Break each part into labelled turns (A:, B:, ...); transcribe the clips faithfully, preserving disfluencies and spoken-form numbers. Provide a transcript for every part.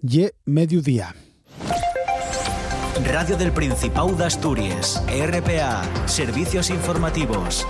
A: Y mediodía.
B: Radio del Principado de Asturias, R P A, Servicios Informativos.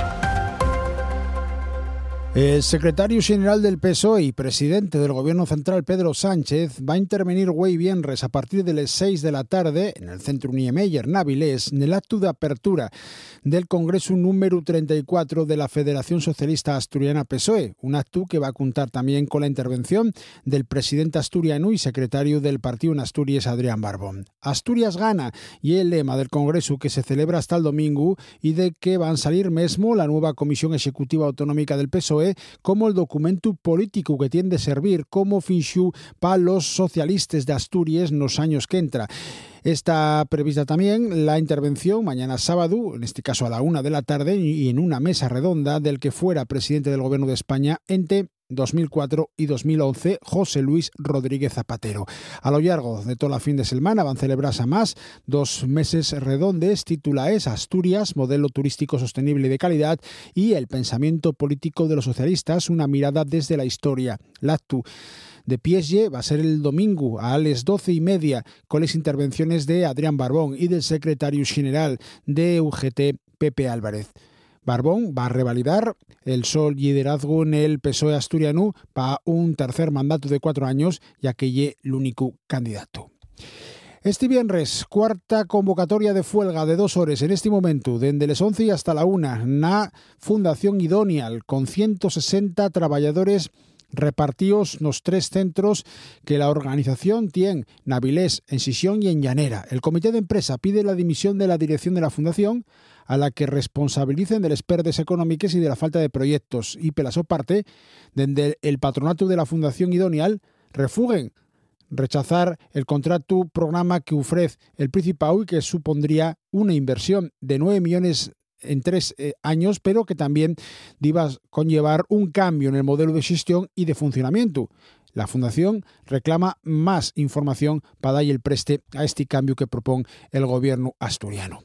A: El secretario general del P S O E y presidente del Gobierno Central, Pedro Sánchez, va a intervenir hoy viernes a partir de las seis de la tarde en el Centro Niemeyer, Navilés, en el acto de apertura del Congreso número treinta y cuatro de la Federación Socialista Asturiana P S O E, un acto que va a contar también con la intervención del presidente asturiano y secretario del partido en Asturias, Adrián Barbón. Asturias gana y el lema del Congreso que se celebra hasta el domingo y de que van a salir mesmo la nueva Comisión Ejecutiva Autonómica del P S O E como el documento político que tiende a servir como finxu para los socialistas de Asturias nos años que entra. Está prevista también la intervención mañana sábado, en este caso a la una de la tarde, y en una mesa redonda del que fuera presidente del Gobierno de España entre dos mil cuatro y dos mil once, José Luis Rodríguez Zapatero. A lo largo de toda la fin de semana van a celebrarse más dos meses redondes titulaes Asturias, modelo turístico sostenible y de calidad, y el pensamiento político de los socialistas, una mirada desde la historia. L'actu de Pieslle va a ser el domingo a las doce y media con las intervenciones de Adrián Barbón y del secretario general de U G T, Pepe Álvarez. Barbón va a revalidar el sol liderazgo en el P S O E asturiano para un tercer mandato de cuatro años, ya que lle el único candidato. Este viernes, cuarta convocatoria de huelga de dos horas en este momento, desde las once hasta la una, na Fundación Idonial, con ciento sesenta trabajadores repartidos los tres centros que la organización tiene, Navilés, en Sisión y en Llanera. El comité de empresa pide la dimisión de la dirección de la fundación, a la que responsabilicen de las pérdidas económicas y de la falta de proyectos. Y por su parte, desde el patronato de la Fundación Idonial, refuguen rechazar el contrato programa que ofrece el Principado y que supondría una inversión de nueve millones en tres eh, años, pero que también iba a conllevar un cambio en el modelo de gestión y de funcionamiento. La Fundación reclama más información para dar el preste a este cambio que propone el gobierno asturiano.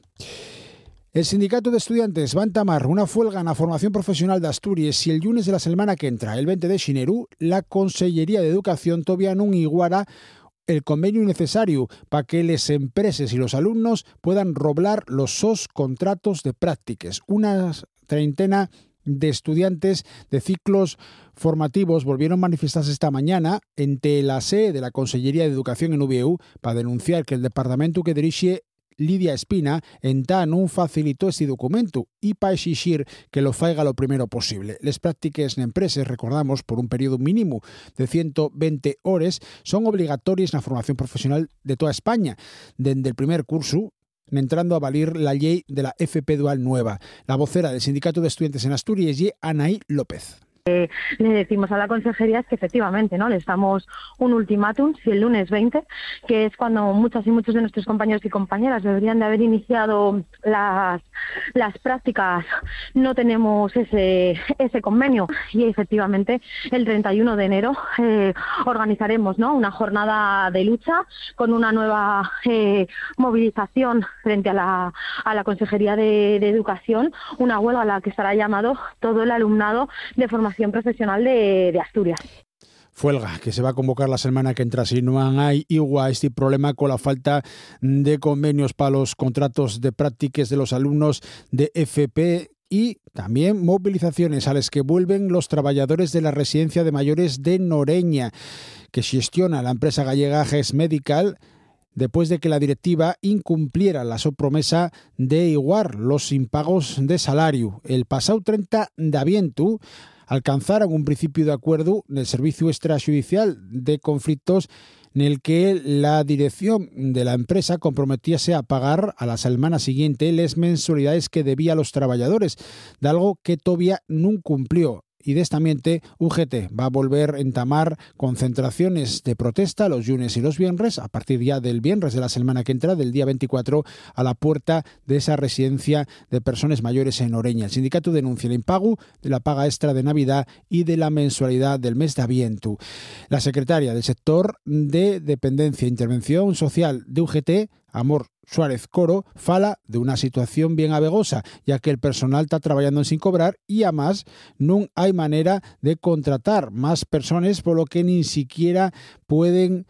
A: El sindicato de estudiantes va a entamar una huelga en la formación profesional de Asturias y el lunes de la semana que entra, el veinte de xineru, la Consellería de Educación todavía no iguara el convenio necesario para que las empresas y los alumnos puedan roblar los sos contratos de prácticas. Una treintena de estudiantes de ciclos formativos volvieron a manifestarse esta mañana ante la sede de la Consellería de Educación en U B U para denunciar que el departamento que dirige Lidia Espina entá non facilitó este documento y para exigir que lo faiga lo primero posible. Les prácticas en empresas, recordamos, por un periodo mínimo de ciento veinte horas, son obligatorias en la formación profesional de toda España, desde el primer curso, entrando a valer la ley de la F P Dual nueva. La vocera del Sindicato de Estudiantes en Asturias es Anaí López.
C: Eh, le decimos a la consejería es que efectivamente no les damos un ultimátum, si el lunes veinte, que es cuando muchas y muchos de nuestros compañeros y compañeras deberían de haber iniciado las, las prácticas, no tenemos ese, ese convenio, y efectivamente el treinta y uno de enero eh, organizaremos, ¿no?, una jornada de lucha con una nueva eh, movilización frente a la, a la Consejería de, de Educación, una huelga a la que estará llamado todo el alumnado de formación profesional de, de Asturias.
A: Huelga que se va a convocar la semana que entra si no hay igual este problema con la falta de convenios para los contratos de prácticas de los alumnos de F P y también movilizaciones a las que vuelven los trabajadores de la residencia de mayores de Noreña que gestiona la empresa gallega GES Medical después de que la directiva incumpliera la su promesa de igualar los impagos de salario. El pasado treinta de aviento alcanzaron un principio de acuerdo en el Servicio Extrajudicial de Conflictos en el que la dirección de la empresa comprometiese a pagar a la semana siguiente las mensualidades que debía a los trabajadores, de algo que todavía no cumplió. Y de esta ambiente, U G T va a volver a entamar concentraciones de protesta los lunes y los viernes, a partir ya del viernes de la semana que entra, del día veinticuatro, a la puerta de esa residencia de personas mayores en Oreña. El sindicato denuncia el impago de la paga extra de Navidad y de la mensualidad del mes de Avientu. La secretaria del sector de Dependencia e Intervención Social de U G T, Amor Suárez Coro, fala de una situación bien avegosa, ya que el personal está trabajando sin cobrar y además no hay manera de contratar más personas, por lo que ni siquiera pueden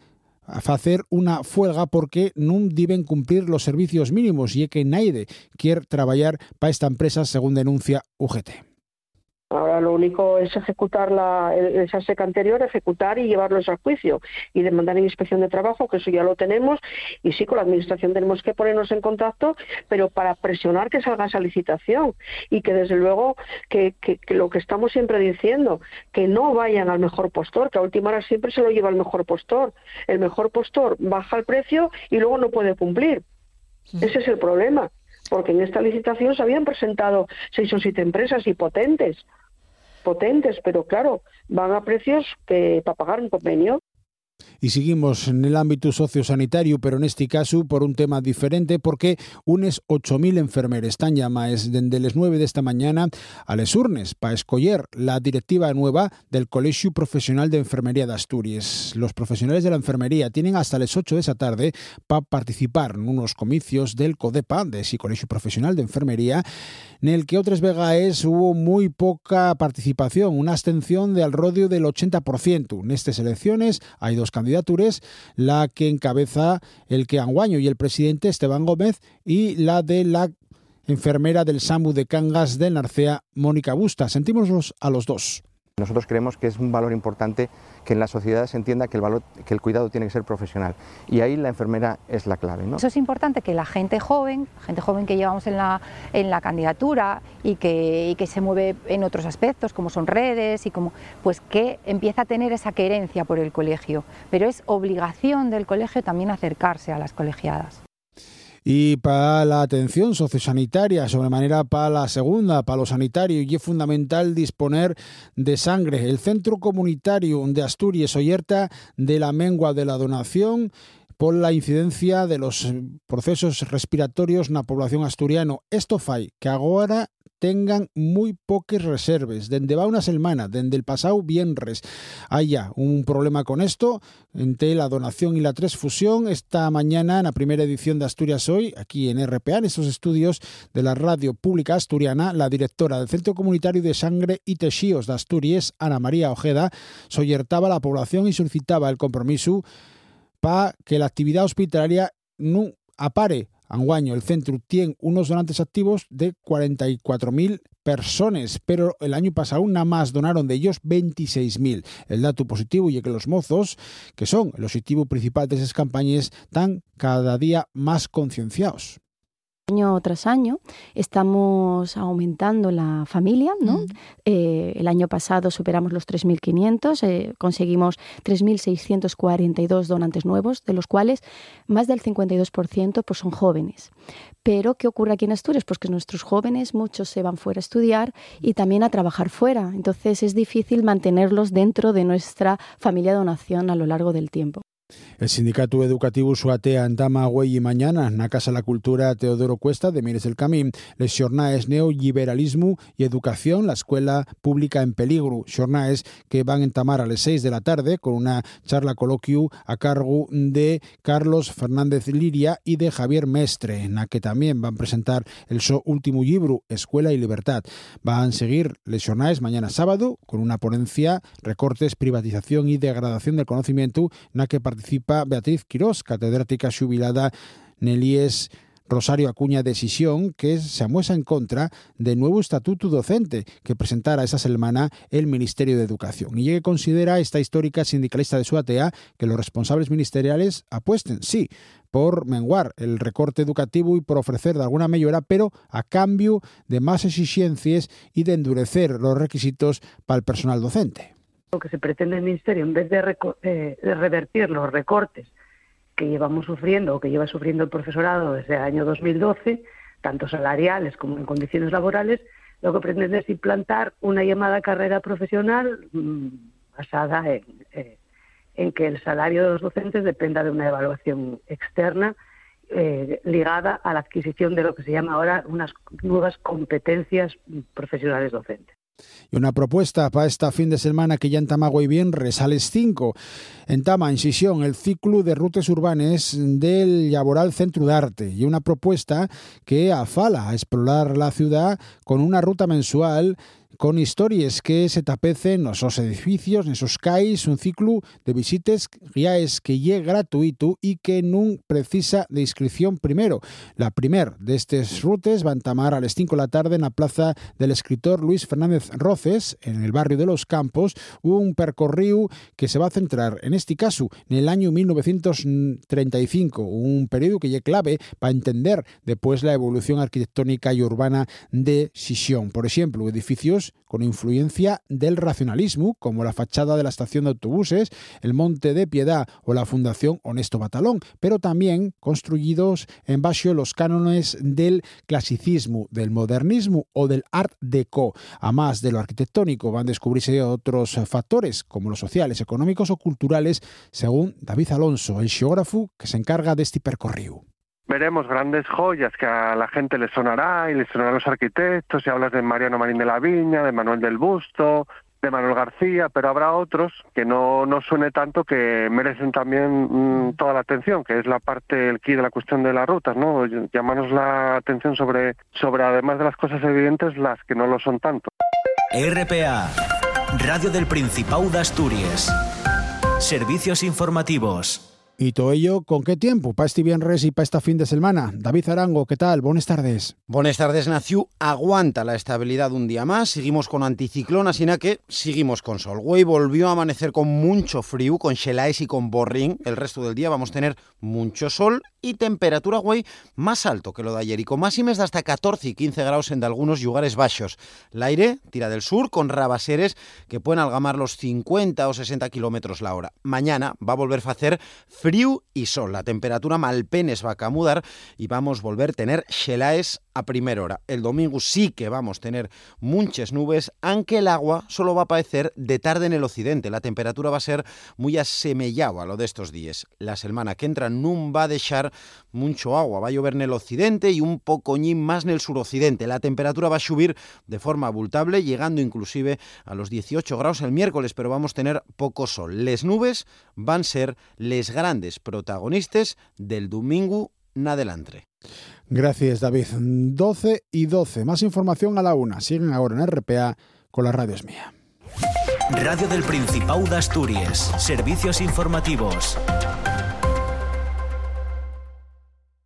A: a facer unha fuelga porque non deben cumplir los servicios mínimos e que naide quiere traballar para esta empresa, según denuncia U G T.
D: Ahora lo único es ejecutar la, esa seca anterior, ejecutar y llevarlos a juicio y demandar en inspección de trabajo, que eso ya lo tenemos, y sí, con la administración tenemos que ponernos en contacto, pero para presionar que salga esa licitación y que desde luego que, que, que lo que estamos siempre diciendo, que no vayan al mejor postor, que a última hora siempre se lo lleva el mejor postor. El mejor postor baja el precio y luego no puede cumplir. Ese es el problema, porque en esta licitación se habían presentado seis o siete empresas y potentes. potentes, pero claro, van a precios que para pagar un convenio.
A: Y seguimos en el ámbito sociosanitario, pero en este caso por un tema diferente, porque unes ocho mil enfermeres están llamadas desde las nueve de esta mañana a les urnes para escoger la directiva nueva del Colegio Profesional de Enfermería de Asturias. Los profesionales de la enfermería tienen hasta las ocho de esa tarde para participar en unos comicios del CODEPA, de ese Colegio Profesional de Enfermería, en el que otras vegaes hubo muy poca participación, una abstención de al rodio del ochenta por ciento. En estas elecciones hay dos candidaturas, la que encabeza el que anguaño y el presidente Esteban Gómez y la de la enfermera del SAMU de Cangas de Narcea, Mónica Busta. Sentímoslos a los dos.
E: Nosotros creemos que es un valor importante que en la sociedad se entienda que el, valor, que el cuidado tiene que ser profesional, y ahí la enfermera es la clave, ¿no?
F: Eso es importante, que la gente joven, gente joven que llevamos en la, en la candidatura y que, y que se mueve en otros aspectos, como son redes, y como, pues que empieza a tener esa querencia por el colegio, pero es obligación del colegio también acercarse a las colegiadas.
A: Y para la atención sociosanitaria, sobremanera para la segunda, para lo sanitario, y es fundamental disponer de sangre. El Centro Comunitario de Asturias alerta de la mengua de la donación por la incidencia de los procesos respiratorios en la población asturiana. Esto fai que ahora tengan muy pocas reservas. Desde va una semana, desde el pasado viernes, hay ya un problema con esto, entre la donación y la transfusión. Esta mañana, en la primera edición de Asturias Hoy, aquí en R P A, en estos estudios de la radio pública asturiana, la directora del Centro Comunitario de Sangre y Texíos de Asturias, Ana María Ojeda, solertaba a la población y solicitaba el compromiso para que la actividad hospitalaria no apare. Anguaño, el centro tiene unos donantes activos de cuarenta y cuatro mil personas, pero el año pasado nada más donaron de ellos veintiséis mil. El dato positivo y que los mozos, que son el objetivo principal de esas campañas, están cada día más concienciados.
G: Año tras año estamos aumentando la familia, ¿no? Mm. Eh, el año pasado superamos los tres mil quinientos, eh, conseguimos tres mil seiscientos cuarenta y dos donantes nuevos, de los cuales más del cincuenta y dos por ciento pues, son jóvenes. Pero, ¿qué ocurre aquí en Asturias? Pues que nuestros jóvenes, muchos se van fuera a estudiar y también a trabajar fuera. Entonces es difícil mantenerlos dentro de nuestra familia de donación a lo largo del tiempo.
A: El Sindicato Educativo Suatea entama güey y mañana na Casa la Cultura Teodoro Cuesta de Mires del Camín les xornaes neoliberalismo y educación, la escuela pública en peligro, xornaes que van a entamar a las seis de la tarde con una charla coloquio a cargo de Carlos Fernández Liria y de Javier Mestre, en la que también van a presentar el su último libro, Escuela y Libertad. Van a seguir les xornaes mañana sábado con una ponencia, recortes, privatización y degradación del conocimiento, en la que participa Beatriz Quirós, catedrática xubilada Nelies Rosario Acuña Decisión, que se amuesa en contra del nuevo estatuto docente que presentara esa semana el Ministerio de Educación. Y que considera esta histórica sindicalista de Suatea que los responsables ministeriales apuesten, sí, por menguar el recorte educativo y por ofrecer de alguna mejora, pero a cambio de más exigencias y de endurecer los requisitos para el personal docente.
D: Lo que se pretende el Ministerio, en vez de, reco- eh, de revertir los recortes que llevamos sufriendo o que lleva sufriendo el profesorado desde el año dos mil doce, tanto salariales como en condiciones laborales, lo que pretende es implantar una llamada carrera profesional mmm, basada en, eh, en que el salario de los docentes dependa de una evaluación externa eh, ligada a la adquisición de lo que se llama ahora unas nuevas competencias profesionales docentes.
A: Y una propuesta para esta fin de semana que ya en Tamagüey bien resales cinco. En Tama, en Sisión, el ciclo de rutas urbanas del Laboral Centro de Arte. Y una propuesta que afala a explorar la ciudad con una ruta mensual con historias que se tapecen en esos edificios, en esos cais, un ciclo de visitas ya es que es gratuito y que no precisa de inscripción primero. La primer de estas rutas va a entamar a las cinco de la tarde en la plaza del escritor Luis Fernández Roces, en el barrio de Los Campos, un percorrido que se va a centrar, en este caso, en el año mil novecientos treinta y cinco, un periodo que es clave para entender después la evolución arquitectónica y urbana de Xixón. Por ejemplo, edificios con influencia del racionalismo, como la fachada de la estación de autobuses, el Monte de Piedad o la Fundación Honesto Batalón, pero también construidos en bajo los cánones del clasicismo, del modernismo o del art déco. A más de lo arquitectónico, van a descubrirse otros factores, como los sociales, económicos o culturales, según David Alonso, el geógrafo que se encarga de este percorrido.
H: Veremos grandes joyas que a la gente le sonará y le sonarán a los arquitectos, si hablas de Mariano Marín de la Viña, de Manuel del Busto, de Manuel García, pero habrá otros que no, no suene tanto, que merecen también mmm, toda la atención, que es la parte, el quid de la cuestión de las rutas, ¿no? Llamarnos la atención sobre, sobre, además de las cosas evidentes, las que no lo son tanto.
B: R P A, Radio del Principado de Asturias. Servicios informativos.
A: Y todo ello, ¿con qué tiempo? Para este viernes y para esta fin de semana. David Arango, ¿qué tal? Buenas tardes.
I: Buenas tardes, Naciu. Aguanta la estabilidad un día más. Seguimos con anticiclón, así que seguimos con sol. Güey volvió a amanecer con mucho frío, con xelaes y con borrín. El resto del día vamos a tener mucho sol y temperatura, güey, más alto que lo de ayer y con máximes de hasta catorce y quince grados en algunos lugares bajos. El aire tira del sur con rabaseres que pueden algamar los cincuenta o sesenta kilómetros la hora. Mañana va a volver a hacer frío y sol. La temperatura malpenes va a camudar y vamos a volver a tener xelaes a primera hora. El domingo sí que vamos a tener muchas nubes, aunque el agua solo va a aparecer de tarde en el occidente. La temperatura va a ser muy asemellada a lo de estos días. La semana que entra no va a dejar mucho agua. Va a llover en el occidente y un pocoñín más en el suroccidente. La temperatura va a subir de forma abultable, llegando inclusive a los dieciocho grados el miércoles, pero vamos a tener poco sol. Les nubes van a ser les grandes protagonistas del domingo en adelante.
A: Gracias, David. doce y doce. Más información a la una. Siguen ahora en R P A con la radio es mía.
B: Radio del Principado de Asturias. Servicios informativos.